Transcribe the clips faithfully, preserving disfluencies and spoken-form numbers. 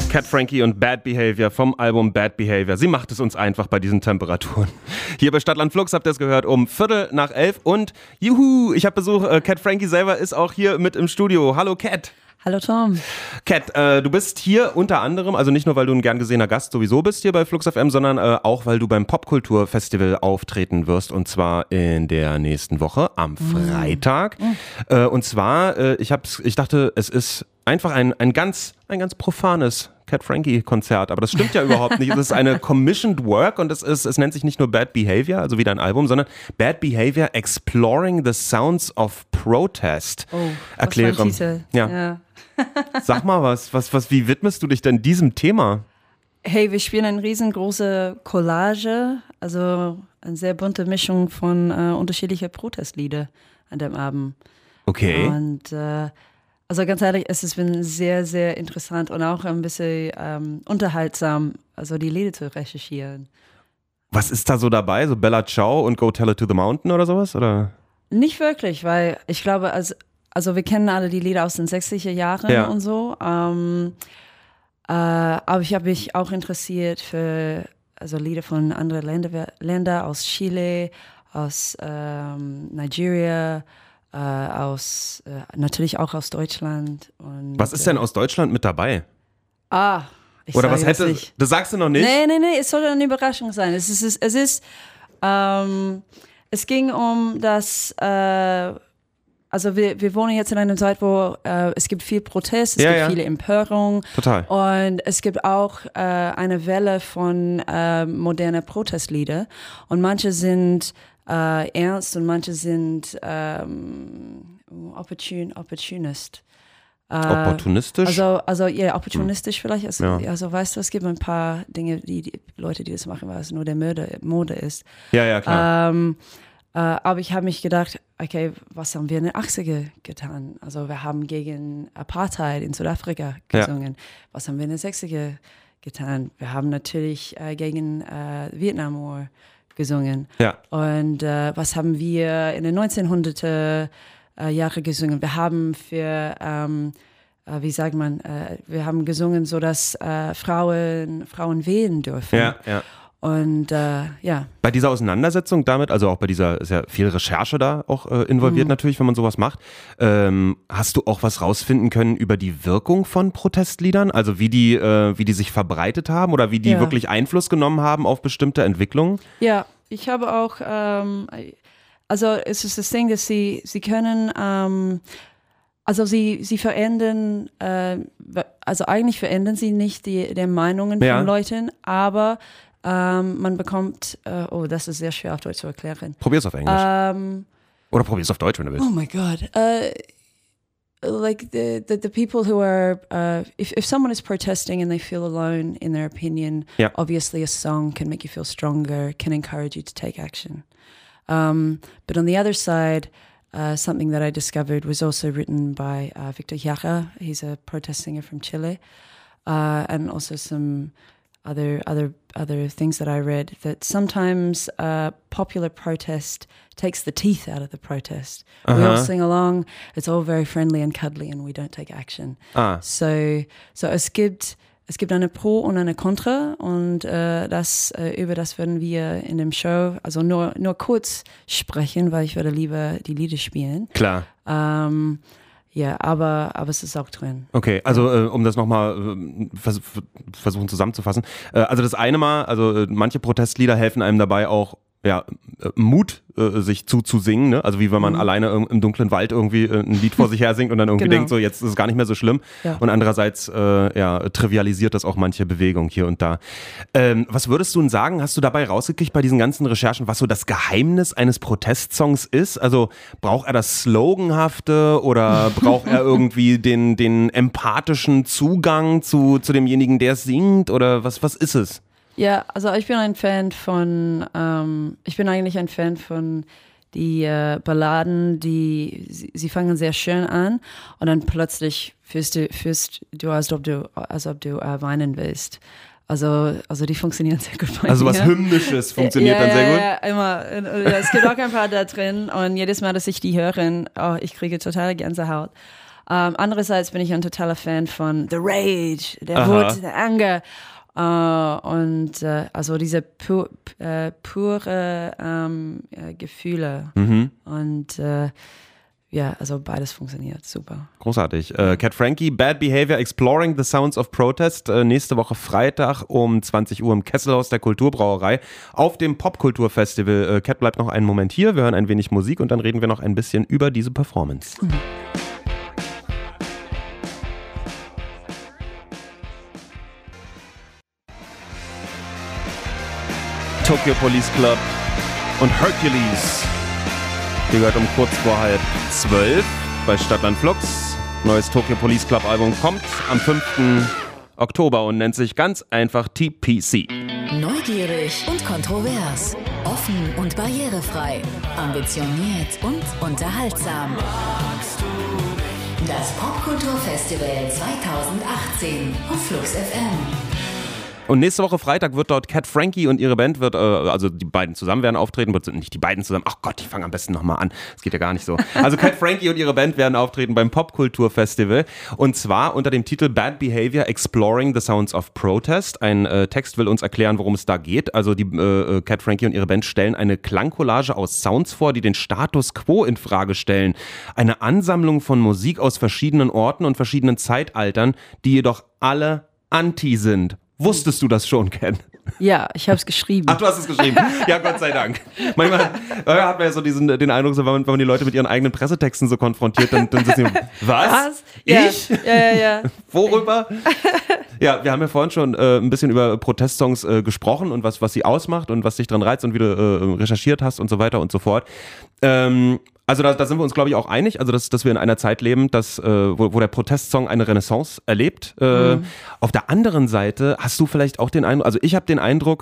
Cat Frankie und Bad Behavior vom Album Bad Behavior. Sie macht es uns einfach bei diesen Temperaturen. Hier bei Stadtland Flux habt ihr es gehört um Viertel nach elf und juhu, ich habe Besuch. Äh, Cat Frankie selber ist auch hier mit im Studio. Hallo Cat. Hallo Tom. Cat, äh, du bist hier unter anderem, also nicht nur, weil du ein gern gesehener Gast sowieso bist hier bei Flux F M, sondern äh, auch, weil du beim Popkulturfestival auftreten wirst und zwar in der nächsten Woche am Freitag. Mm. Äh, und zwar, äh, ich, hab's, ich dachte, es ist einfach ein, ein, ganz, ein ganz profanes Cat Frankie-Konzert, aber das stimmt ja überhaupt nicht. Es ist eine Commissioned Work und es, ist, es nennt sich nicht nur Bad Behavior, also wie dein Album, sondern Bad Behavior Exploring the Sounds of Protest. Oh, Erkläre. was für ein Titel. Ja. Ja. Sag mal was, was, was, wie widmest du dich denn diesem Thema? Hey, wir spielen eine riesengroße Collage, also eine sehr bunte Mischung von äh, unterschiedlichen Protestlieder an dem Abend. Okay. Und äh, also ganz ehrlich, es ist sehr, sehr interessant und auch ein bisschen ähm, unterhaltsam, also die Lieder zu recherchieren. Was ist da so dabei? So Bella Ciao und Go Tell It to the Mountain oder sowas? Oder? Nicht wirklich, weil ich glaube, also, also wir kennen alle die Lieder aus den sechziger Jahren ja. und so. Ähm, äh, aber ich habe mich auch interessiert für also Lieder von anderen Länder, Länder aus Chile, aus ähm, Nigeria, äh, aus äh, natürlich auch aus Deutschland. Und, was ist denn aus Deutschland mit dabei? Ah, ich Oder sage was hätte, das nicht. Das sagst du noch nicht? Nee, nee, nee, es soll eine Überraschung sein. Es ist, es ist, es, ist, ähm, es ging um das, äh, also wir, wir wohnen jetzt in einer Zeit, wo äh, es gibt viel Protest, es ja, gibt ja. viele Empörung. Total. Und es gibt auch äh, eine Welle von äh, modernen Protestlieder. Und manche sind äh, ernst und manche sind ähm, opportun, opportunist. Äh, Opportunistisch? Also, also ja, opportunistisch hm. vielleicht. Also, ja. also weißt du, es gibt ein paar Dinge, die, die Leute, die das machen, weil es nur der Mode, Mode ist. Ja, ja, klar. Ähm, äh, aber ich habe mich gedacht, okay, was haben wir in den achtziger getan? Also wir haben gegen Apartheid in Südafrika gesungen. Ja. Was haben wir in den sechziger getan? Wir haben natürlich äh, gegen äh, Vietnam War gesungen. Ja. Und äh, was haben wir in den neunzehnhunderter äh, Jahre gesungen? Wir haben für, ähm, äh, wie sagt man, äh, wir haben gesungen, sodass äh, Frauen, Frauen wählen dürfen. Ja, ja. Und äh, ja. Bei dieser Auseinandersetzung damit, also auch bei dieser, ist ja viel Recherche da auch äh, involviert mhm. natürlich, wenn man sowas macht, ähm, hast du auch was rausfinden können über die Wirkung von Protestliedern? Also wie die, äh, wie die sich verbreitet haben oder wie die ja. wirklich Einfluss genommen haben auf bestimmte Entwicklungen? Ja, ich habe auch, ähm, also es ist das Ding, dass sie, sie können, ähm, also sie, sie verändern, äh, also eigentlich verändern sie nicht die, die Meinungen ja. von Leuten, aber Um, man bekommt, uh, oh, das ist sehr schwer auf Deutsch zu erklären. Probier's auf Englisch. Um, Oder probier's auf Deutsch, wenn du willst. Oh my God. Uh, like the, the, the people who are, uh, if, if someone is protesting and they feel alone in their opinion, yeah. obviously a song can make you feel stronger, can encourage you to take action. Um, but on the other side, uh, something that I discovered was also written by uh, Victor Jara. He's a protest singer from Chile. Uh, and also some other other other things that I read, that sometimes uh, popular protest takes the teeth out of the protest. Uh-huh. We all sing along, it's all very friendly and cuddly and we don't take action. Ah. So, so es gibt es gibt eine Pro und eine Contra und äh, das äh, über das werden wir in dem Show, also nur nur kurz sprechen, weil ich würde lieber die Lieder spielen. Klar. Ähm, Ja, aber, aber es ist auch drin. Okay, also äh, um das nochmal äh, vers- versuchen zusammenzufassen. Äh, also das eine Mal, also äh, manche Protestlieder helfen einem dabei auch, ja, äh, Mut äh, sich zuzusingen, ne? Also wie wenn man mhm. alleine im, im dunklen Wald irgendwie äh, ein Lied vor sich her singt und dann irgendwie genau. denkt, so jetzt ist es gar nicht mehr so schlimm. Ja. Und andererseits äh, ja, trivialisiert das auch manche Bewegung hier und da. Ähm, was würdest du denn sagen, hast du dabei rausgekriegt bei diesen ganzen Recherchen, was so das Geheimnis eines Protestsongs ist? Also braucht er das Sloganhafte oder braucht er irgendwie den, den empathischen Zugang zu, zu demjenigen, der es singt? Oder was, was ist es? Ja, also ich bin ein Fan von, ähm, ich bin eigentlich ein Fan von die äh, Balladen, die, sie, sie fangen sehr schön an und dann plötzlich fühlst du, fühlst du, als ob du, als ob du äh, weinen willst. Also, also die funktionieren sehr gut bei Also mir. was Hymnisches funktioniert ja, dann sehr ja, gut? Ja, immer. Es gibt auch ein paar da drin und jedes Mal, dass ich die höre, oh, ich kriege totale Gänsehaut. Ähm, andererseits bin ich ein totaler Fan von The Rage, der Aha. Wut, der Anger. Uh, und uh, also diese pu uh, pure um, uh, Gefühle Mhm. und uh, ja, also beides funktioniert super. Großartig. Äh, Cat Frankie, Bad Behavior, Exploring the Sounds of Protest. Äh, nächste Woche Freitag um zwanzig Uhr im Kesselhaus der Kulturbrauerei auf dem Popkulturfestival. Äh, Cat bleibt noch einen Moment hier, wir hören ein wenig Musik und dann reden wir noch ein bisschen über diese Performance. Mhm. Tokyo Police Club und Hercules. Ihr gehört um kurz vor halb zwölf bei Stadtland Flux. Neues Tokyo Police Club Album kommt am fünften Oktober und nennt sich ganz einfach T P C. Neugierig und kontrovers. Offen und barrierefrei. Ambitioniert und unterhaltsam. Das Popkulturfestival zwanzig achtzehn auf Flux F M. Und nächste Woche Freitag wird dort Cat Frankie und ihre Band, wird, äh, also die beiden zusammen werden auftreten, wird nicht die beiden zusammen, ach Gott, ich fange am besten nochmal an, das geht ja gar nicht so. Also Cat Frankie und ihre Band werden auftreten beim Popkulturfestival und zwar unter dem Titel Bad Behavior, Exploring the Sounds of Protest. Ein äh, Text will uns erklären, worum es da geht. Also die äh, Cat Frankie und ihre Band stellen eine Klangcollage aus Sounds vor, die den Status quo in Frage stellen. Eine Ansammlung von Musik aus verschiedenen Orten und verschiedenen Zeitaltern, die jedoch alle anti sind. Wusstest du das schon, Ken? Ja, ich habe es geschrieben. Ach, du hast es geschrieben. Ja, Gott sei Dank. Manchmal äh, hat man ja so diesen, den Eindruck, so, wenn, man, wenn man die Leute mit ihren eigenen Pressetexten so konfrontiert, dann, dann sitzen die, was? Was? Ja. Ich? Ja, ja, ja. Worüber? Ja, wir haben ja vorhin schon äh, ein bisschen über Protestsongs äh, gesprochen und was, was sie ausmacht und was dich dran reizt und wie du äh, recherchiert hast und so weiter und so fort. Ähm, Also da, da sind wir uns, glaube ich, auch einig, also dass, dass wir in einer Zeit leben, dass, äh, wo, wo der Protestsong eine Renaissance erlebt. Äh, mhm. Auf der anderen Seite hast du vielleicht auch den Eindruck, also ich habe den Eindruck,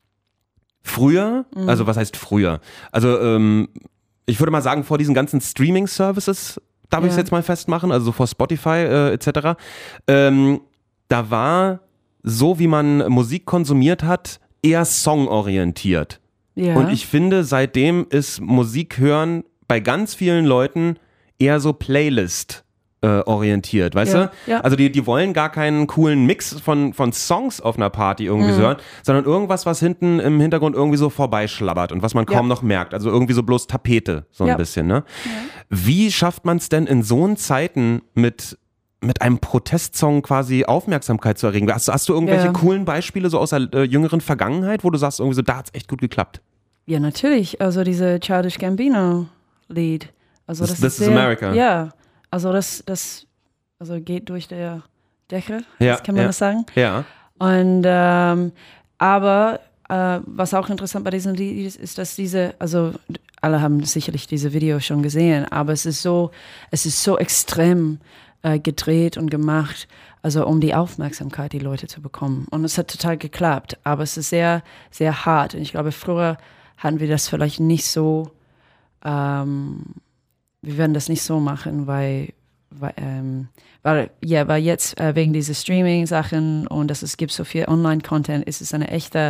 früher, mhm. also was heißt früher? Also ähm, ich würde mal sagen, vor diesen ganzen Streaming-Services, darf ja. ich es jetzt mal festmachen, also so vor Spotify äh, et cetera, ähm, da war so, wie man Musik konsumiert hat, eher songorientiert. Ja. Und ich finde, seitdem ist Musik hören bei ganz vielen Leuten eher so Playlist äh, orientiert, weißt ja, du? Ja. Also die, die wollen gar keinen coolen Mix von, von Songs auf einer Party irgendwie mhm. hören, sondern irgendwas, was hinten im Hintergrund irgendwie so vorbeischlabbert und was man kaum ja. noch merkt. Also irgendwie so bloß Tapete, so ein ja. bisschen, ne? Ja. Wie schafft man es denn in so Zeiten mit mit einem Protestsong quasi Aufmerksamkeit zu erregen? Hast, hast du irgendwelche ja. coolen Beispiele so aus der äh, jüngeren Vergangenheit, wo du sagst, irgendwie so, da hat's echt gut geklappt? Ja, natürlich. Also diese Childish Gambino Lied. Also This, das this ist is sehr, America. Ja, also das, das also geht durch der Decke, ja, das kann man ja, das sagen. Ja. Und ähm, aber äh, was auch interessant bei diesem Lied ist, ist, dass diese, also alle haben sicherlich diese Videos schon gesehen, aber es ist so, es ist so extrem äh, gedreht und gemacht, also um die Aufmerksamkeit die Leute zu bekommen. Und es hat total geklappt, aber es ist sehr, sehr hart. Und ich glaube, früher hatten wir das vielleicht nicht so. Ähm, wir werden das nicht so machen, weil, weil, ähm, weil, ja, weil jetzt äh, wegen dieser Streaming-Sachen und dass es gibt so viel Online-Content, ist es ein echter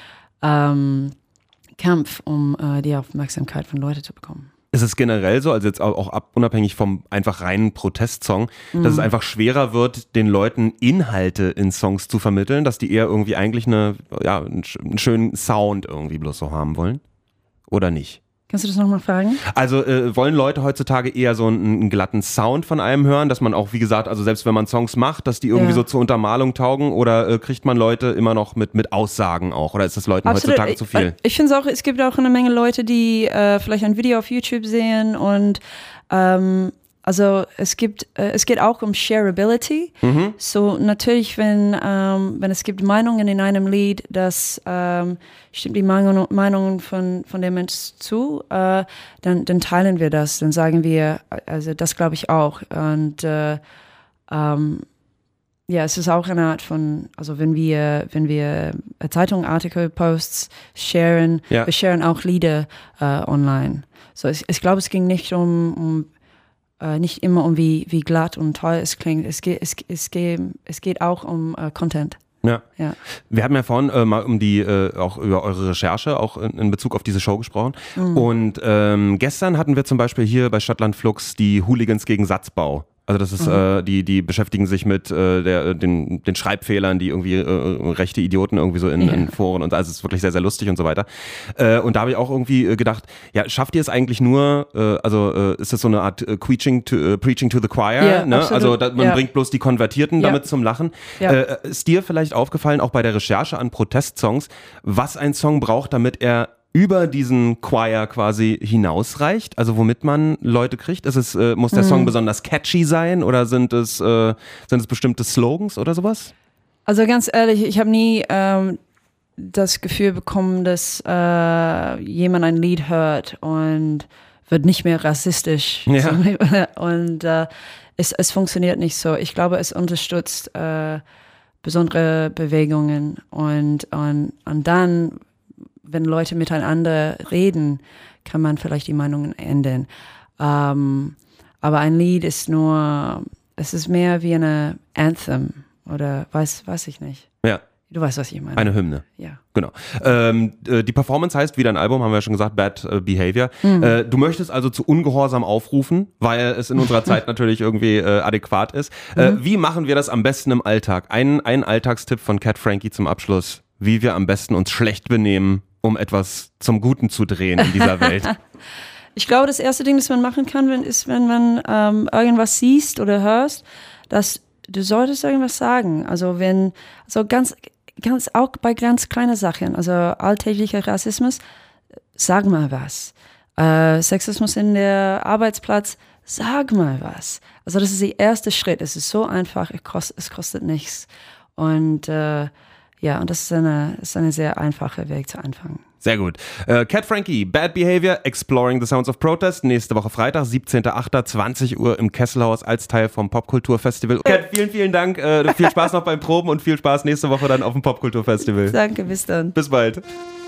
ähm, Kampf, um äh, die Aufmerksamkeit von Leuten zu bekommen. Ist es generell so, also jetzt auch, auch ab, unabhängig vom einfach reinen Protestsong, mhm. dass es einfach schwerer wird, den Leuten Inhalte in Songs zu vermitteln, dass die eher irgendwie eigentlich eine, ja, einen, einen schönen Sound irgendwie bloß so haben wollen? Oder nicht? Kannst du das nochmal fragen? Also äh, wollen Leute heutzutage eher so einen, einen glatten Sound von einem hören, dass man auch, wie gesagt, also selbst wenn man Songs macht, dass die irgendwie ja. so zur Untermalung taugen oder äh, kriegt man Leute immer noch mit, mit Aussagen auch oder ist das Leuten Absolut. heutzutage zu viel? Ich, ich finde es auch, es gibt auch eine Menge Leute, die äh, vielleicht ein Video auf YouTube sehen und ähm, also es gibt, äh, es geht auch um Shareability. Mhm. So natürlich, wenn, ähm, wenn es gibt Meinungen in einem Lied, das ähm, stimmt die Meinung, Meinungen von, von dem Menschen zu, äh, dann, dann teilen wir das, dann sagen wir, also das glaube ich auch. Und äh, ähm, ja, es ist auch eine Art von, also wenn wir, wenn wir Zeitung, Artikel, Posts sharen, ja. wir sharen auch Lieder äh, online. So ich, ich glaube, es ging nicht um, um Uh, nicht immer um wie, wie glatt und toll es klingt. Es geht, es, es geht, es geht auch um uh, Content. Ja. ja. Wir haben ja vorhin äh, mal um die, äh, auch über eure Recherche, auch in, in Bezug auf diese Show gesprochen. Mhm. Und ähm, gestern hatten wir zum Beispiel hier bei Stadtland Flux die Hooligans gegen Satzbau Also das ist, mhm. äh, die, die beschäftigen sich mit äh, der, den, den Schreibfehlern, die irgendwie äh, rechte Idioten irgendwie so in, ja. in Foren und also es ist wirklich sehr, sehr lustig und so weiter. Äh, und da habe ich auch irgendwie gedacht, ja, schafft ihr es eigentlich nur, äh, also äh, ist das so eine Art äh, Preaching, to, äh, Preaching to the Choir, ja, ne? Also da, man ja. bringt bloß die Konvertierten ja. damit zum Lachen. Ja. Äh, ist dir vielleicht aufgefallen, auch bei der Recherche an Protestsongs, was ein Song braucht, damit er über diesen Choir quasi hinausreicht, also womit man Leute kriegt? Ist es, äh, muss der Song mhm. besonders catchy sein oder sind es, äh, sind es bestimmte Slogans oder sowas? Also ganz ehrlich, ich habe nie ähm, das Gefühl bekommen, dass äh, jemand ein Lied hört und wird nicht mehr rassistisch. Ja. Und äh, es, es funktioniert nicht so. Ich glaube, es unterstützt äh, besondere Bewegungen und, und, und dann wenn Leute miteinander reden, kann man vielleicht die Meinungen ändern. Ähm, aber ein Lied ist nur, es ist mehr wie eine Anthem oder weiß, weiß ich nicht. Ja. Du weißt, was ich meine. Eine Hymne. Ja. Genau. Ähm, die Performance heißt, wie dein Album, haben wir ja schon gesagt, Bad Behavior. Mhm. Äh, du möchtest also zu Ungehorsam aufrufen, weil es in unserer Zeit natürlich irgendwie äh, adäquat ist. Mhm. Äh, wie machen wir das am besten im Alltag? Ein, ein Alltagstipp von Cat Frankie zum Abschluss, wie wir am besten uns schlecht benehmen, um etwas zum Guten zu drehen in dieser Welt. Ich glaube, das erste Ding, das man machen kann, wenn, ist, wenn man ähm, irgendwas siehst oder hörst, dass du solltest irgendwas sagen. Also wenn, also ganz, ganz, auch bei ganz kleinen Sachen, also alltäglicher Rassismus, sag mal was. Äh, Sexismus in der Arbeitsplatz, sag mal was. Also das ist der erste Schritt. Es ist so einfach, es kostet, es kostet nichts. Und äh, ja, und das ist eine, ist eine sehr einfache Weg zu anfangen. Sehr gut. Äh, Cat Frankie, Bad Behavior, Exploring the Sounds of Protest. Nächste Woche Freitag, siebzehnter achter, zwanzig Uhr im Kesselhaus als Teil vom Popkulturfestival. Cat, vielen, vielen Dank. Äh, viel Spaß noch beim Proben und viel Spaß nächste Woche dann auf dem Popkulturfestival. Danke, bis dann. Bis bald.